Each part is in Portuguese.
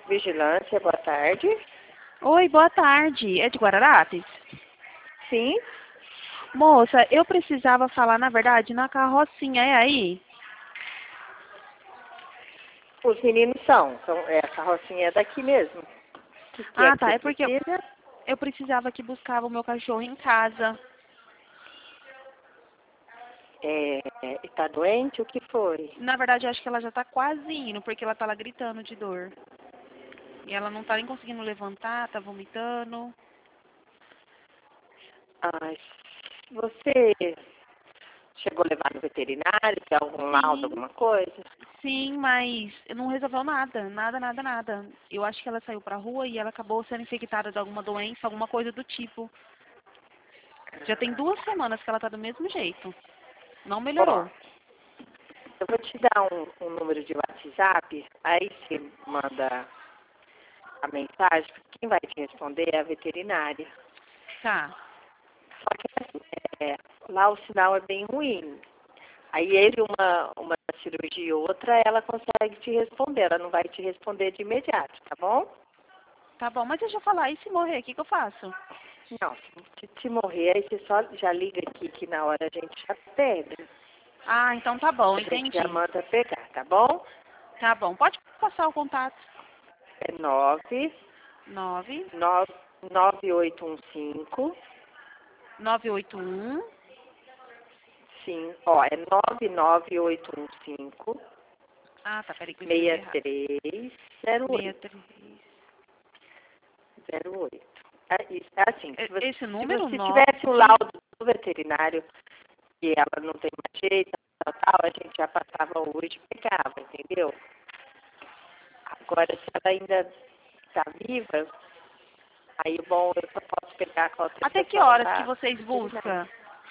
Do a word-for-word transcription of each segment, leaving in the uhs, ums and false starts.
Vigilância, boa tarde. Oi, boa tarde. É de Guararapes? Sim. Moça, eu precisava falar, na verdade, na carrocinha, é aí? Os meninos são. são é, a carrocinha é daqui mesmo. O que, que é Ah, que você tá. É porque eu, precisa? eu precisava que buscava o meu cachorro em casa. É, é, e tá doente? O que foi? Na verdade, eu acho que ela já tá quase indo, porque ela tá lá gritando de dor. E ela não tá nem conseguindo levantar, tá vomitando. Ai, você chegou a levar no veterinário? Tem algum laudo, Sim, alguma coisa? sim, mas não resolveu nada. Nada, nada, nada. Eu acho que ela saiu pra rua e ela acabou sendo infectada de alguma doença, alguma coisa do tipo. Já tem duas semanas que ela tá do mesmo jeito. Não Ó, melhorou. eu vou te dar um, um número de WhatsApp, aí você manda a mensagem, porque quem vai te responder é a veterinária. Tá. Só que assim, é, lá o sinal é bem ruim. Aí ele, uma, uma cirurgia e outra, ela consegue te responder. Ela não vai te responder de imediato, tá bom? Tá bom, mas deixa eu falar, e se morrer, o que, que eu faço? Não, se, se morrer, aí você só já liga aqui que na hora a gente já pega. Ah, então tá bom, A gente já entendi. manda pegar, tá bom? Tá bom, pode passar o contato. É nove Nove nove nove oito um cinco, nove oito um sim, ó, é nove nove oito um cinco, Ah, tá, peraí que eu escrevi seis errado. três zero Meia oito três. zero oito. É, isso, é assim, se E- você, Esse se número, você nove. tivesse o laudo do veterinário e ela não tem mais jeito, tal, tal, a gente já passava hoje e pegava, entendeu? Agora, se ela ainda está viva, aí, bom, eu só posso pegar com a Até que autorização horas que da vocês veterinária. buscam?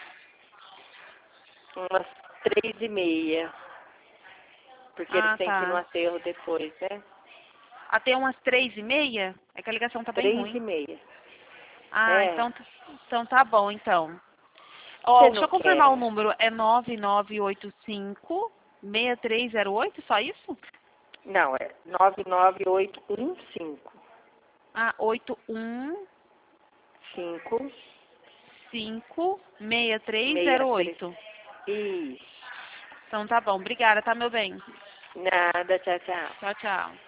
Umas três e meia, porque eles Ah, têm que ir no tá. aterro depois, né? Até umas três e meia? É que a ligação tá bem Três e ruim. meia. Ah, É, então, então tá bom, então. Ó, você deixa não eu confirmar o quer? número. É nove nove oito cinco seis três zero oito, só isso? Não, é nove nove oito um cinco. Ah, oito um cinco cinco seis três zero seis três. oito. Isso. Então tá bom, obrigada, tá, meu bem? Nada, tchau, tchau. Tchau, tchau.